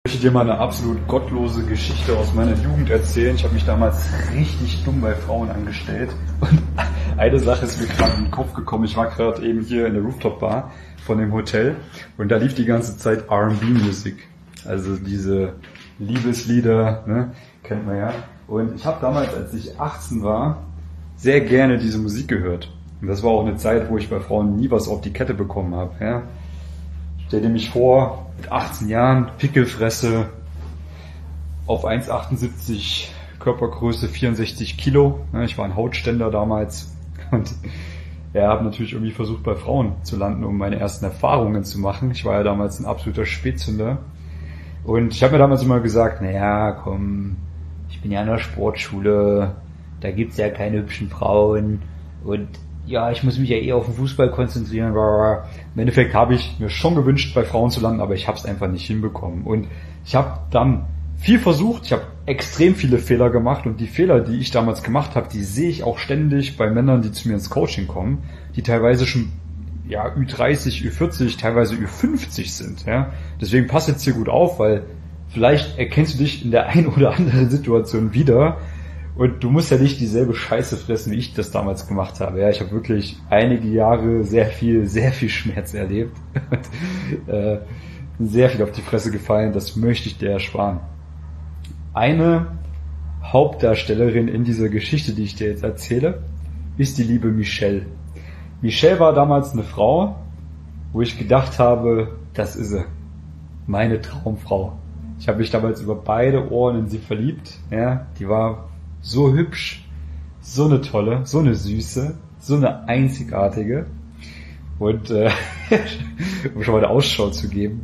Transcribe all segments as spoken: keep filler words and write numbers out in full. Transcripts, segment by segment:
Ich möchte dir mal eine absolut gottlose Geschichte aus meiner Jugend erzählen. Ich habe mich damals richtig dumm bei Frauen angestellt. Und eine Sache ist mir gerade in den Kopf gekommen. Ich war gerade eben hier in der Rooftop-Bar von dem Hotel und da lief die ganze Zeit R and B-Musik. Also diese Liebeslieder, ne, kennt man ja. Und ich habe damals, als ich achtzehn war, sehr gerne diese Musik gehört. Und das war auch eine Zeit, wo ich bei Frauen nie was auf die Kette bekommen habe. Ja. Stell dir mich vor, mit achtzehn Jahren, Pickelfresse, auf eins Komma achtundsiebzig, Körpergröße vierundsechzig Kilo. Ich war ein Hautständer damals und ja, habe natürlich irgendwie versucht, bei Frauen zu landen, um meine ersten Erfahrungen zu machen. Ich war ja damals ein absoluter Spätzünder. Und ich habe mir damals immer gesagt, naja, komm, ich bin ja an der Sportschule, da gibt's ja keine hübschen Frauen und ja, ich muss mich ja eher auf den Fußball konzentrieren. Im Endeffekt habe ich mir schon gewünscht, bei Frauen zu landen, aber ich habe es einfach nicht hinbekommen. Und ich habe dann viel versucht, ich habe extrem viele Fehler gemacht und die Fehler, die ich damals gemacht habe, die sehe ich auch ständig bei Männern, die zu mir ins Coaching kommen, die teilweise schon ja Ü dreißig, Ü vierzig, teilweise Ü fünfzig sind. Ja. Deswegen passt jetzt hier gut auf, weil vielleicht erkennst du dich in der ein oder anderen Situation wieder. Und du musst ja nicht dieselbe Scheiße fressen, wie ich das damals gemacht habe. Ja, ich habe wirklich einige Jahre sehr viel, sehr viel Schmerz erlebt. Und, äh, sehr viel auf die Fresse gefallen. Das möchte ich dir ersparen. Eine Hauptdarstellerin in dieser Geschichte, die ich dir jetzt erzähle, ist die liebe Michelle. Michelle war damals eine Frau, wo ich gedacht habe, das ist sie. Meine Traumfrau. Ich habe mich damals über beide Ohren in sie verliebt. Ja, die war so hübsch, so eine tolle, so eine süße, so eine einzigartige. Und äh, um schon mal eine Ausschau zu geben,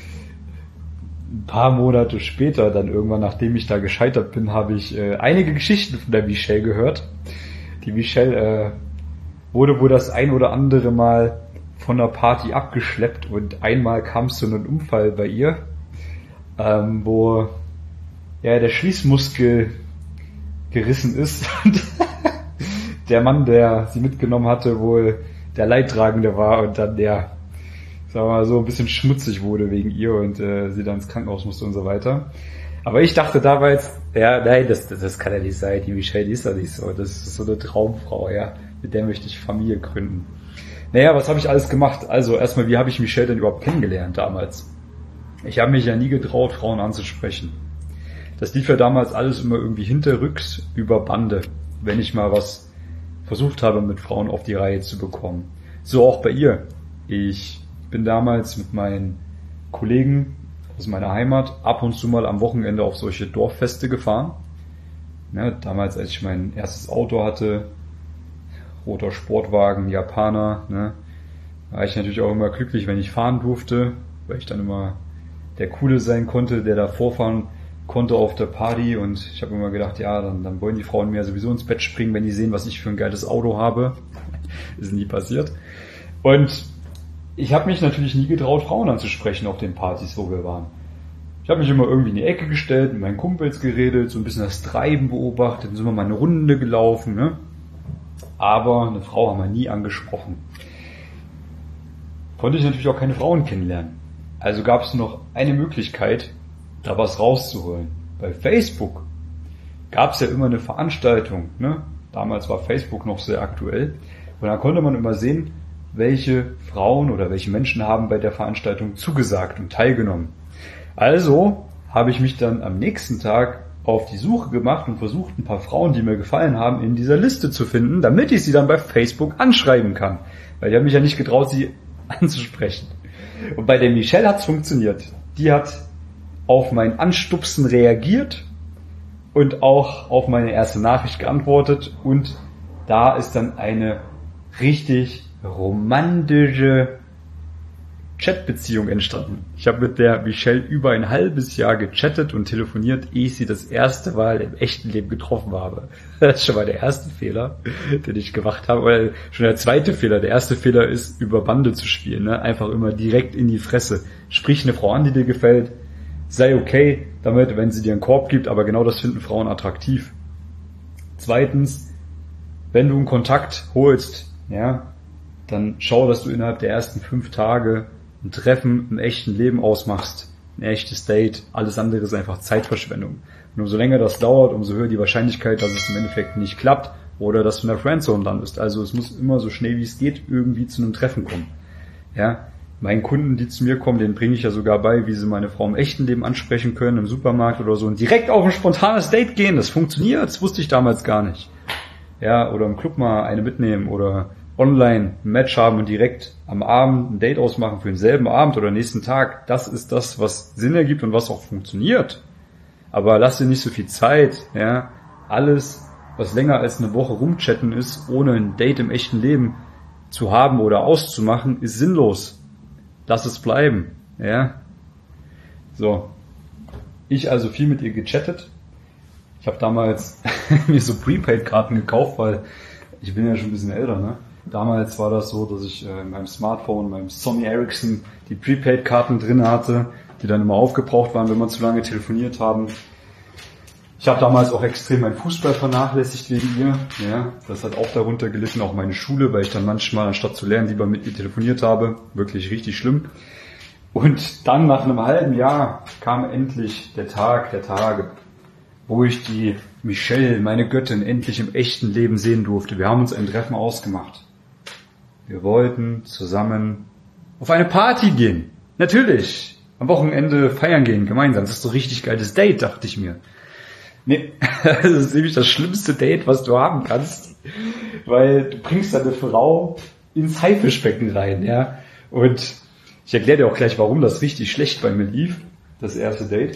ein paar Monate später, dann irgendwann, nachdem ich da gescheitert bin, habe ich äh, einige Geschichten von der Michelle gehört. Die Michelle äh, wurde wohl das ein oder andere Mal von der Party abgeschleppt und einmal kam es zu einem Unfall bei ihr, ähm, wo ja der Schließmuskel gerissen ist und der Mann, der sie mitgenommen hatte, wohl der Leidtragende war und dann der, sagen wir mal so, ein bisschen schmutzig wurde wegen ihr und äh, sie dann ins Krankenhaus musste und so weiter. Aber ich dachte damals, ja, nein, das, das, das kann ja nicht sein, die Michelle, die ist ja nicht so, das ist so eine Traumfrau, ja, mit der möchte ich Familie gründen. Naja, was habe ich alles gemacht? Also erstmal, wie habe ich Michelle denn überhaupt kennengelernt damals? Ich habe mich ja nie getraut, Frauen anzusprechen. Das lief ja damals alles immer irgendwie hinterrücks über Bande, wenn ich mal was versucht habe, mit Frauen auf die Reihe zu bekommen. So auch bei ihr. Ich bin damals mit meinen Kollegen aus meiner Heimat ab und zu mal am Wochenende auf solche Dorffeste gefahren. Ja, damals, als ich mein erstes Auto hatte, roter Sportwagen, Japaner, ne, war ich natürlich auch immer glücklich, wenn ich fahren durfte, weil ich dann immer der Coole sein konnte, der da vorfahren konnte auf der Party und ich habe immer gedacht, ja, dann, dann wollen die Frauen mir sowieso ins Bett springen, wenn die sehen, was ich für ein geiles Auto habe. Ist nie passiert. Und ich habe mich natürlich nie getraut, Frauen anzusprechen auf den Partys, wo wir waren. Ich habe mich immer irgendwie in die Ecke gestellt, mit meinen Kumpels geredet, so ein bisschen das Treiben beobachtet, dann sind wir mal eine Runde gelaufen, ne? Aber eine Frau haben wir nie angesprochen. Konnte ich natürlich auch keine Frauen kennenlernen. Also gab es noch eine Möglichkeit, da was rauszuholen. Bei Facebook gab es ja immer eine Veranstaltung, ne? Damals war Facebook noch sehr aktuell. Und da konnte man immer sehen, welche Frauen oder welche Menschen haben bei der Veranstaltung zugesagt und teilgenommen. Also habe ich mich dann am nächsten Tag auf die Suche gemacht und versucht, ein paar Frauen, die mir gefallen haben, in dieser Liste zu finden, damit ich sie dann bei Facebook anschreiben kann. Weil ich habe mich ja nicht getraut, sie anzusprechen. Und bei der Michelle hat es funktioniert. Die hat auf mein Anstupsen reagiert und auch auf meine erste Nachricht geantwortet und da ist dann eine richtig romantische Chatbeziehung entstanden. Ich habe mit der Michelle über ein halbes Jahr gechattet und telefoniert, ehe ich sie das erste Mal im echten Leben getroffen habe. Das ist schon mal der erste Fehler, den ich gemacht habe. Oder schon der zweite Fehler. Der erste Fehler ist, über Bande zu spielen. Ne? Einfach immer direkt in die Fresse. Sprich eine Frau an, die dir gefällt. Sei okay damit, wenn sie dir einen Korb gibt, aber genau das finden Frauen attraktiv. Zweitens, wenn du einen Kontakt holst, ja, dann schau, dass du innerhalb der ersten fünf Tage ein Treffen im echten Leben ausmachst. ein echtes Date. Alles andere ist einfach Zeitverschwendung. Und umso länger das dauert, umso höher die Wahrscheinlichkeit, dass es im Endeffekt nicht klappt oder dass du in der Friendzone landest. Also es muss immer so schnell wie es geht irgendwie zu einem Treffen kommen. Ja, meinen Kunden, die zu mir kommen, denen bringe ich ja sogar bei, wie sie meine Frau im echten Leben ansprechen können, im Supermarkt oder so und direkt auf ein spontanes Date gehen. Das funktioniert, das wusste ich damals gar nicht. Ja, oder im Club mal eine mitnehmen oder online ein Match haben und direkt am Abend ein Date ausmachen für denselben Abend oder nächsten Tag. Das ist das, was Sinn ergibt und was auch funktioniert. Aber lass dir nicht so viel Zeit. Ja, alles, was länger als eine Woche rumchatten ist, ohne ein Date im echten Leben zu haben oder auszumachen, ist sinnlos. Lass es bleiben, ja. So. Ich also viel mit ihr gechattet. Ich habe damals mir so Prepaid-Karten gekauft, weil ich bin ja schon ein bisschen älter, ne. Damals war das so, dass ich äh, in meinem Smartphone, meinem Sony Ericsson, die Prepaid-Karten drin hatte, die dann immer aufgebraucht waren, wenn wir zu lange telefoniert haben. Ich habe damals auch extrem meinen Fußball vernachlässigt wegen ihr. Ja, das hat auch darunter gelitten, auch meine Schule, weil ich dann manchmal, anstatt zu lernen, lieber mit ihr telefoniert habe. Wirklich richtig schlimm. Und dann nach einem halben Jahr kam endlich der Tag der Tage, wo ich die Michelle, meine Göttin, endlich im echten Leben sehen durfte. Wir haben uns ein Treffen ausgemacht. Wir wollten zusammen auf eine Party gehen. Natürlich. Am Wochenende feiern gehen, gemeinsam. Das ist so ein richtig geiles Date, dachte ich mir. Nee, das ist nämlich das schlimmste Date, was du haben kannst, weil du bringst deine Frau ins Haifischbecken rein, ja. Und ich erkläre dir auch gleich, warum das richtig schlecht bei mir lief, das erste Date.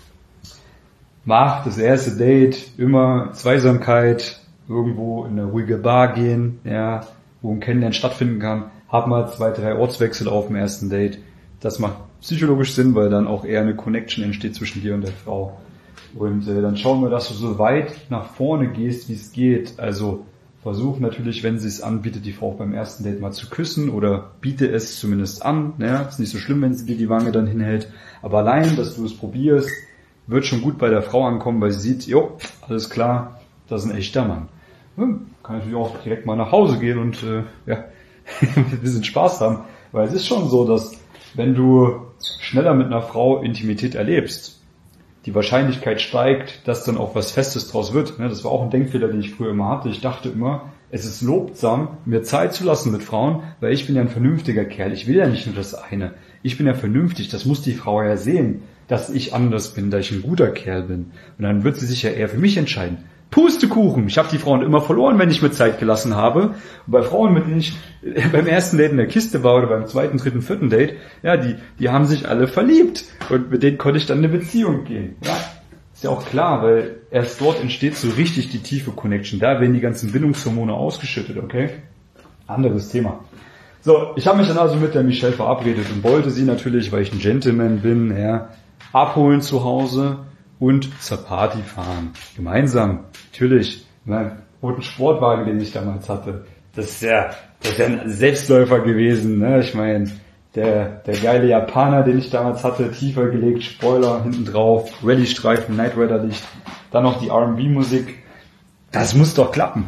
Mach das erste Date immer Zweisamkeit, irgendwo in eine ruhige Bar gehen, ja, wo ein Kennenlernen stattfinden kann. Hab mal zwei, drei Ortswechsel auf dem ersten Date. Das macht psychologisch Sinn, weil dann auch eher eine Connection entsteht zwischen dir und der Frau. Und äh, dann schauen wir, dass du so weit nach vorne gehst, wie es geht. Also versuch natürlich, wenn sie es anbietet, die Frau auch beim ersten Date mal zu küssen oder biete es zumindest an. Ja, ist nicht so schlimm, wenn sie dir die Wange dann hinhält. Aber allein, dass du es probierst, wird schon gut bei der Frau ankommen, weil sie sieht, jo, alles klar, das ist ein echter Mann. Hm, kann natürlich auch direkt mal nach Hause gehen und äh, ja, ein bisschen Spaß haben. Weil es ist schon so, dass wenn du schneller mit einer Frau Intimität erlebst, die Wahrscheinlichkeit steigt, dass dann auch was Festes draus wird. Das war auch ein Denkfehler, den ich früher immer hatte. Ich dachte immer, es ist lobsam, mir Zeit zu lassen mit Frauen, weil ich bin ja ein vernünftiger Kerl. Ich will ja nicht nur das eine. Ich bin ja vernünftig. Das muss die Frau ja sehen, dass ich anders bin, dass ich ein guter Kerl bin. Und dann wird sie sich ja eher für mich entscheiden. Pustekuchen! Ich habe die Frauen immer verloren, wenn ich mir Zeit gelassen habe. Und bei Frauen, mit denen ich beim ersten Date in der Kiste war oder beim zweiten, dritten, vierten Date, ja, die, die haben sich alle verliebt. Und mit denen konnte ich dann in eine Beziehung gehen. Ja, ist ja auch klar, weil erst dort entsteht so richtig die tiefe Connection. Da werden die ganzen Bindungshormone ausgeschüttet, okay? Anderes Thema. So, ich habe mich dann also mit der Michelle verabredet und wollte sie natürlich, weil ich ein Gentleman bin, ja, abholen zu Hause und zur Party fahren. Gemeinsam, natürlich, meinem roten Sportwagen, den ich damals hatte. Das ist ja, das ist ja ein Selbstläufer gewesen, ne? Ich meine, der, der geile Japaner, den ich damals hatte, tiefer gelegt, Spoiler hinten drauf, Rallye-Streifen, Knight Rider Licht, dann noch die R and B-Musik. Das muss doch klappen.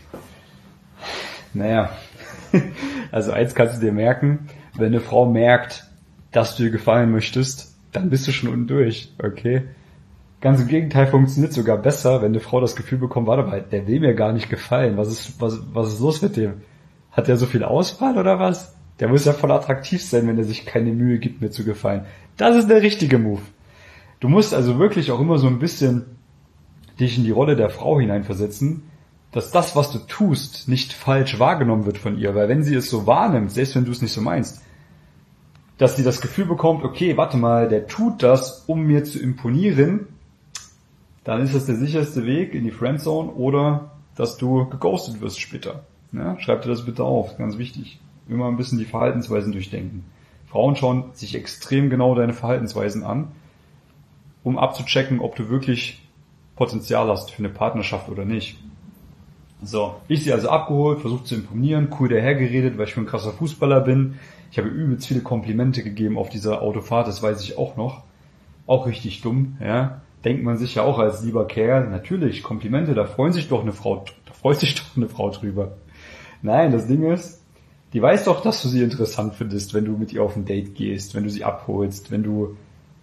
Naja, also eins kannst du dir merken, wenn eine Frau merkt, dass du ihr gefallen möchtest, dann bist du schon unten durch, okay? Ganz im Gegenteil, funktioniert sogar besser, wenn eine Frau das Gefühl bekommt, warte mal, der will mir gar nicht gefallen. Was ist, was, was ist los mit dem? Hat der so viel Auswahl oder was? Der muss ja voll attraktiv sein, wenn er sich keine Mühe gibt, mir zu gefallen. Das ist der richtige Move. Du musst also wirklich auch immer so ein bisschen dich in die Rolle der Frau hineinversetzen, dass das, was du tust, nicht falsch wahrgenommen wird von ihr. Weil wenn sie es so wahrnimmt, selbst wenn du es nicht so meinst, dass sie das Gefühl bekommt, okay, warte mal, der tut das, um mir zu imponieren, dann ist das der sicherste Weg in die Friendzone oder dass du geghostet wirst später. Ja, schreib dir das bitte auf, ganz wichtig. Immer ein bisschen die Verhaltensweisen durchdenken. Frauen schauen sich extrem genau deine Verhaltensweisen an, um abzuchecken, ob du wirklich Potenzial hast für eine Partnerschaft oder nicht. So, ich sie also abgeholt, versucht zu imponieren, cool dahergeredet, weil ich für ein krasser Fußballer bin. Ich habe übelst viele Komplimente gegeben auf dieser Autofahrt, das weiß ich auch noch. Auch richtig dumm, ja. Denkt man sich ja auch als lieber Kerl, natürlich, Komplimente, da freuen sich doch eine Frau, da freut sich doch eine Frau drüber. Nein, das Ding ist, die weiß doch, dass du sie interessant findest, wenn du mit ihr auf ein Date gehst, wenn du sie abholst, wenn du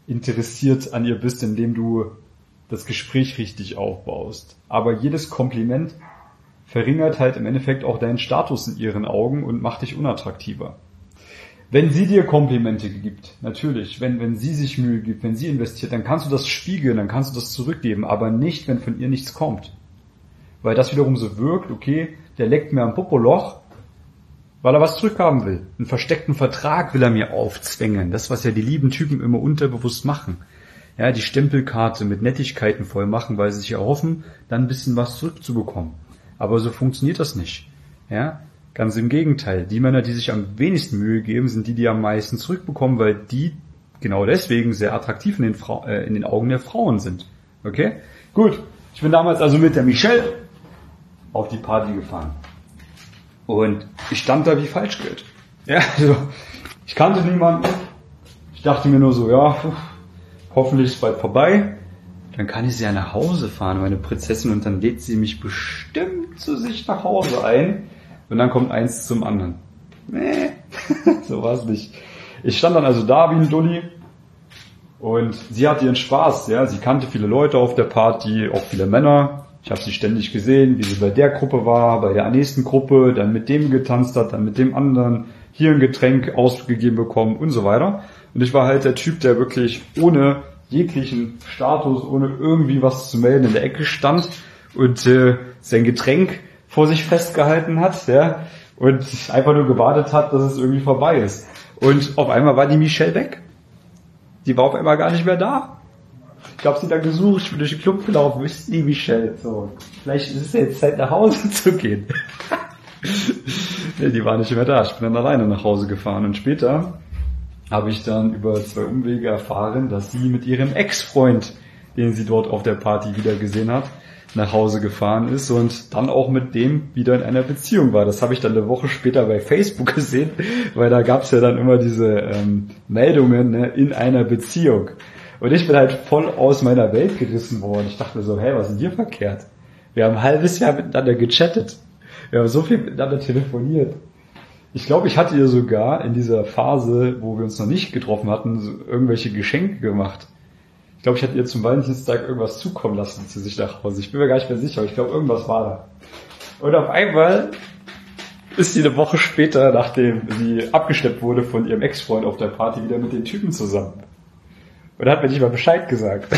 interessiert an ihr bist, indem du das Gespräch richtig aufbaust. Aber jedes Kompliment verringert halt im Endeffekt auch deinen Status in ihren Augen und macht dich unattraktiver. Wenn sie dir Komplimente gibt, natürlich, wenn, wenn sie sich Mühe gibt, wenn sie investiert, dann kannst du das spiegeln, dann kannst du das zurückgeben, aber nicht, wenn von ihr nichts kommt. Weil das wiederum so wirkt, okay, der leckt mir am Popoloch, weil er was zurückhaben will. Einen versteckten Vertrag will er mir aufzwängen. Das, was ja die lieben Typen immer unterbewusst machen. Ja, die Stempelkarte mit Nettigkeiten voll machen, weil sie sich erhoffen, dann ein bisschen was zurückzubekommen. Aber so funktioniert das nicht. Ja, ganz im Gegenteil. Die Männer, die sich am wenigsten Mühe geben, sind die, die am meisten zurückbekommen, weil die genau deswegen sehr attraktiv in den, Frau, äh, in den Augen der Frauen sind. Okay? Gut. Ich bin damals also mit der Michelle auf die Party gefahren. Und ich stand da wie Falschgeld. Ja, also, ich kannte niemanden. Ich dachte mir nur so, ja, hoffentlich ist es bald vorbei. Dann kann ich sie ja nach Hause fahren, meine Prinzessin, und dann lädt sie mich bestimmt zu sich nach Hause ein. Und dann kommt eins zum anderen. Nee, so war es nicht. Ich stand dann also da wie ein Dulli. Und sie hatte ihren Spaß, ja. Sie kannte viele Leute auf der Party, auch viele Männer. Ich habe sie ständig gesehen, wie sie bei der Gruppe war, bei der nächsten Gruppe, dann mit dem getanzt hat, dann mit dem anderen, hier ein Getränk ausgegeben bekommen und so weiter. Und ich war halt der Typ, der wirklich ohne jeglichen Status, ohne irgendwie was zu melden in der Ecke stand und äh, sein Getränk vor sich festgehalten hat, ja, und einfach nur gewartet hat, dass es irgendwie vorbei ist. Und auf einmal war die Michelle weg. Die war auf einmal gar nicht mehr da. Ich habe sie da gesucht, ich bin durch den Club gelaufen, wo ist die Michelle? So, vielleicht ist es jetzt Zeit, nach Hause zu gehen. Nee, die war nicht mehr da. Ich bin dann alleine nach Hause gefahren. Und später habe ich dann über zwei Umwege erfahren, dass sie mit ihrem Ex-Freund, den sie dort auf der Party wieder gesehen hat, nach Hause gefahren ist und dann auch mit dem wieder in einer Beziehung war. Das habe ich dann eine Woche später bei Facebook gesehen, weil da gab es ja dann immer diese ähm, Meldungen, ne, in einer Beziehung. Und ich bin halt voll aus meiner Welt gerissen worden. Ich dachte mir so, hey, was ist denn hier verkehrt? Wir haben ein halbes Jahr miteinander gechattet. Wir haben so viel miteinander telefoniert. Ich glaube, ich hatte ihr sogar in dieser Phase, wo wir uns noch nicht getroffen hatten, so irgendwelche Geschenke gemacht. Ich glaube, ich hatte ihr zum Valentinstag irgendwas zukommen lassen zu sich nach Hause. Ich bin mir gar nicht mehr sicher, aber ich glaube, irgendwas war da. Und auf einmal ist sie eine Woche später, nachdem sie abgeschleppt wurde von ihrem Ex-Freund auf der Party, wieder mit den Typen zusammen. Und hat mir nicht mal Bescheid gesagt.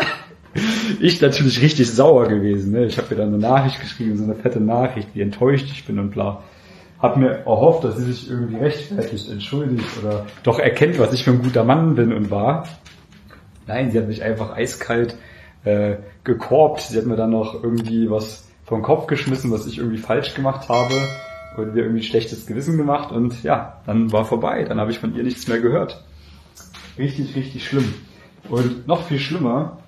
Ich natürlich richtig sauer gewesen. Ne? Ich habe ihr dann eine Nachricht geschrieben, so eine fette Nachricht, wie enttäuscht ich bin und bla. Hab mir erhofft, dass sie sich irgendwie rechtfertigt, entschuldigt oder doch erkennt, was ich für ein guter Mann bin und war. Nein, sie hat mich einfach eiskalt äh, gekorbt. Sie hat mir dann noch irgendwie was vom Kopf geschmissen, was ich irgendwie falsch gemacht habe und mir irgendwie schlechtes Gewissen gemacht. Und ja, dann war vorbei. Dann habe ich von ihr nichts mehr gehört. Richtig, richtig schlimm. Und noch viel schlimmer,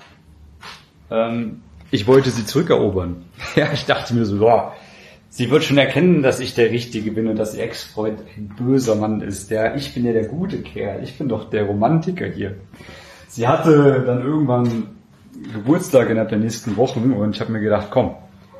ähm, ich wollte sie zurückerobern. Ja, ich dachte mir so, boah, sie wird schon erkennen, dass ich der Richtige bin und dass ihr Ex-Freund ein böser Mann ist. Der, ich bin ja der gute Kerl, ich bin doch der Romantiker hier. Sie hatte dann irgendwann Geburtstag innerhalb der nächsten Wochen und ich habe mir gedacht, komm,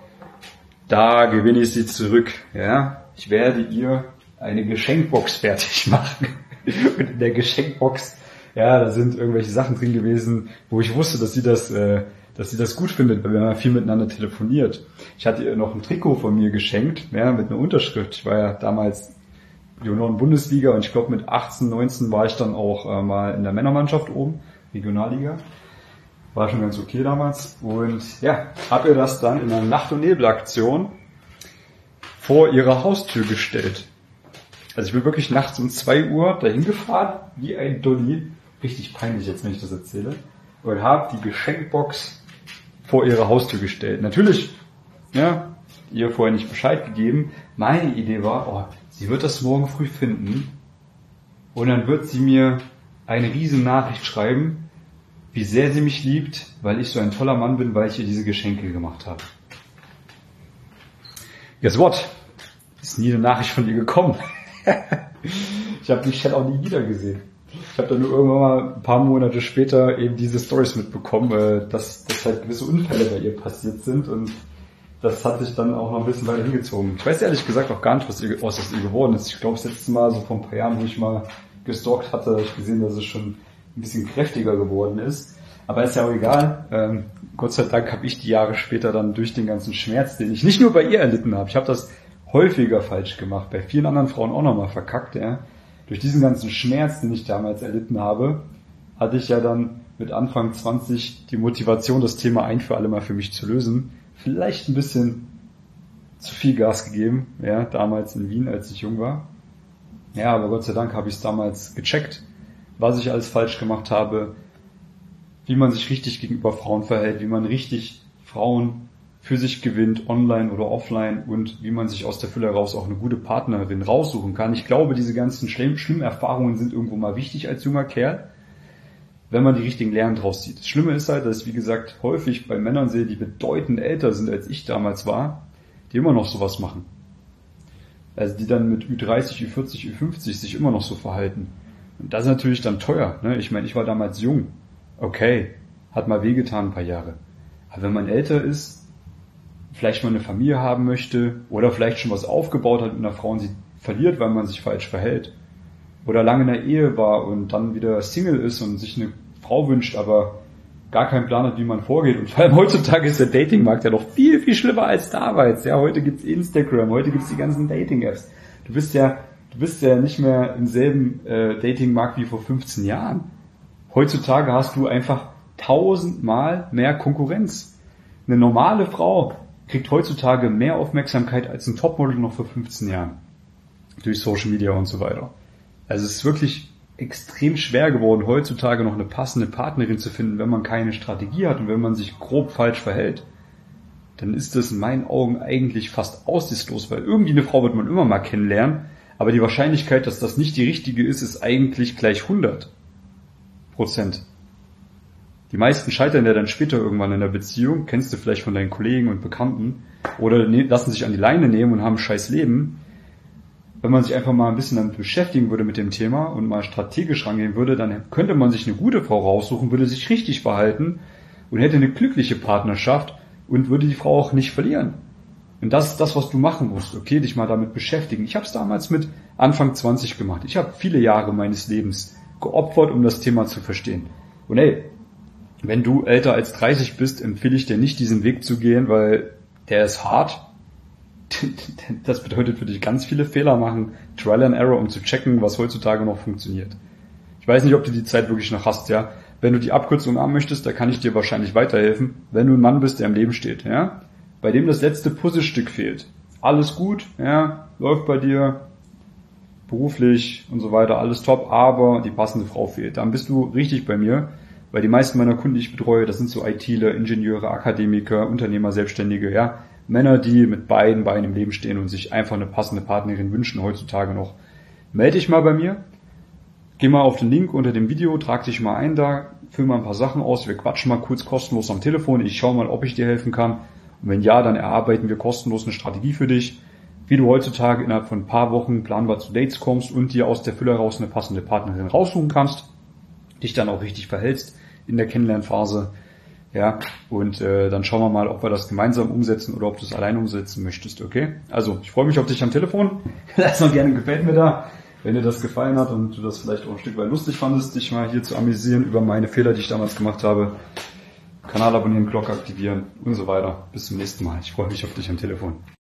da gewinne ich sie zurück. Ja, ich werde ihr eine Geschenkbox fertig machen. Und in der Geschenkbox, ja, da sind irgendwelche Sachen drin gewesen, wo ich wusste, dass sie das, äh, dass sie das gut findet, weil wir haben viel miteinander telefoniert. Ich hatte ihr noch ein Trikot von mir geschenkt, ja, mit einer Unterschrift. Ich war ja damals Junioren-Bundesliga und ich glaube mit achtzehn, neunzehn war ich dann auch äh, mal in der Männermannschaft oben, Regionalliga. War schon ganz okay damals. Und ja, habe ihr das dann in einer Nacht- und Nebelaktion vor ihrer Haustür gestellt. Also ich bin wirklich nachts um zwei Uhr dahin gefahren, wie ein Dulli. Richtig peinlich jetzt, wenn ich das erzähle. Und habe die Geschenkbox vor ihre Haustür gestellt. Natürlich, ja, ihr vorher nicht Bescheid gegeben. Meine Idee war, oh, sie wird das morgen früh finden und dann wird sie mir eine riesen Nachricht schreiben, wie sehr sie mich liebt, weil ich so ein toller Mann bin, weil ich ihr diese Geschenke gemacht habe. Guess what? Ist nie eine Nachricht von ihr gekommen. Ich habe die Chat auch nie wieder gesehen. Ich habe dann nur irgendwann mal ein paar Monate später eben diese Stories mitbekommen, dass, dass halt gewisse Unfälle bei ihr passiert sind und das hat sich dann auch noch ein bisschen weiter hingezogen. Ich weiß ehrlich gesagt auch gar nicht, was, ihr, was aus ihr geworden ist. Ich glaube, das letzte Mal, so vor ein paar Jahren, wo ich mal gestalkt hatte, habe ich gesehen, dass es schon ein bisschen kräftiger geworden ist. Aber ist ja auch egal. Ähm, Gott sei Dank habe ich die Jahre später dann durch den ganzen Schmerz, den ich nicht nur bei ihr erlitten habe, ich habe das häufiger falsch gemacht, bei vielen anderen Frauen auch nochmal verkackt. Ja. Durch diesen ganzen Schmerz, den ich damals erlitten habe, hatte ich ja dann mit Anfang zwanzig die Motivation, das Thema ein für alle Mal für mich zu lösen. Vielleicht ein bisschen zu viel Gas gegeben, ja, damals in Wien, als ich jung war. Ja, aber Gott sei Dank habe ich es damals gecheckt, was ich alles falsch gemacht habe, wie man sich richtig gegenüber Frauen verhält, wie man richtig Frauen für sich gewinnt, online oder offline, und wie man sich aus der Fülle heraus auch eine gute Partnerin raussuchen kann. Ich glaube, diese ganzen schlimmen, schlimmen Erfahrungen sind irgendwo mal wichtig als junger Kerl, wenn man die richtigen Lehren draus zieht. Das Schlimme ist halt, dass ich, wie gesagt, häufig bei Männern sehe, die bedeutend älter sind, als ich damals war, die immer noch sowas machen. Also die dann mit Ü dreißig, Ü vierzig, Ü fünfzig sich immer noch so verhalten. Und das ist natürlich dann teuer. Ne? Ich meine, ich war damals jung. Okay, hat mal wehgetan ein paar Jahre. Aber wenn man älter ist, vielleicht mal eine Familie haben möchte oder vielleicht schon was aufgebaut hat mit einer Frau und sie verliert, weil man sich falsch verhält, oder lange in der Ehe war und dann wieder Single ist und sich eine Frau wünscht, aber gar keinen Plan hat, wie man vorgeht. Und vor allem heutzutage ist der Datingmarkt ja noch viel, viel schlimmer als damals. Ja, heute gibt's Instagram, heute gibt's die ganzen Dating-Apps. Du bist ja, du bist ja nicht mehr im selben äh, Datingmarkt wie vor fünfzehn Jahren. Heutzutage hast du einfach tausendmal mehr Konkurrenz. Eine normale Frau kriegt heutzutage mehr Aufmerksamkeit als ein Topmodel noch vor fünfzehn Jahren. Durch Social Media und so weiter. Also es ist wirklich extrem schwer geworden, heutzutage noch eine passende Partnerin zu finden, wenn man keine Strategie hat und wenn man sich grob falsch verhält. Dann ist das in meinen Augen eigentlich fast aussichtslos, weil irgendwie eine Frau wird man immer mal kennenlernen, aber die Wahrscheinlichkeit, dass das nicht die richtige ist, ist eigentlich gleich hundert Prozent. Die meisten scheitern ja dann später irgendwann in der Beziehung, kennst du vielleicht von deinen Kollegen und Bekannten, oder lassen sich an die Leine nehmen und haben ein scheiß Leben. Wenn man sich einfach mal ein bisschen damit beschäftigen würde mit dem Thema und mal strategisch rangehen würde, dann könnte man sich eine gute Frau raussuchen, würde sich richtig verhalten und hätte eine glückliche Partnerschaft und würde die Frau auch nicht verlieren. Und das ist das, was du machen musst, okay, dich mal damit beschäftigen. Ich habe es damals mit Anfang zwanzig gemacht. Ich habe viele Jahre meines Lebens geopfert, um das Thema zu verstehen. Und ey, wenn du älter als dreißig bist, empfehle ich dir nicht, diesen Weg zu gehen, weil der ist hart. Das bedeutet für dich ganz viele Fehler machen, Trial and Error, um zu checken, was heutzutage noch funktioniert. Ich weiß nicht, ob du die Zeit wirklich noch hast, ja. Wenn du die Abkürzung haben möchtest, da kann ich dir wahrscheinlich weiterhelfen, wenn du ein Mann bist, der im Leben steht, ja. Bei dem das letzte Puzzlestück fehlt. Alles gut, ja, läuft bei dir, beruflich und so weiter, alles top, aber die passende Frau fehlt. Dann bist du richtig bei mir, weil die meisten meiner Kunden, die ich betreue, das sind so ITler, Ingenieure, Akademiker, Unternehmer, Selbstständige, ja. Männer, die mit beiden Beinen im Leben stehen und sich einfach eine passende Partnerin wünschen heutzutage noch. Melde dich mal bei mir, geh mal auf den Link unter dem Video, trag dich mal ein da, füll mal ein paar Sachen aus, wir quatschen mal kurz kostenlos am Telefon, ich schaue mal, ob ich dir helfen kann. Und wenn ja, dann erarbeiten wir kostenlos eine Strategie für dich, wie du heutzutage innerhalb von ein paar Wochen planbar zu Dates kommst und dir aus der Fülle heraus eine passende Partnerin raussuchen kannst, dich dann auch richtig verhältst in der Kennenlernphase. Ja, und äh, dann schauen wir mal, ob wir das gemeinsam umsetzen oder ob du es alleine umsetzen möchtest, okay? Also, ich freue mich auf dich am Telefon. Lass mal gerne, gefällt mir da. Wenn dir das gefallen hat und du das vielleicht auch ein Stück weit lustig fandest, dich mal hier zu amüsieren über meine Fehler, die ich damals gemacht habe. Kanal abonnieren, Glocke aktivieren und so weiter. Bis zum nächsten Mal. Ich freue mich auf dich am Telefon.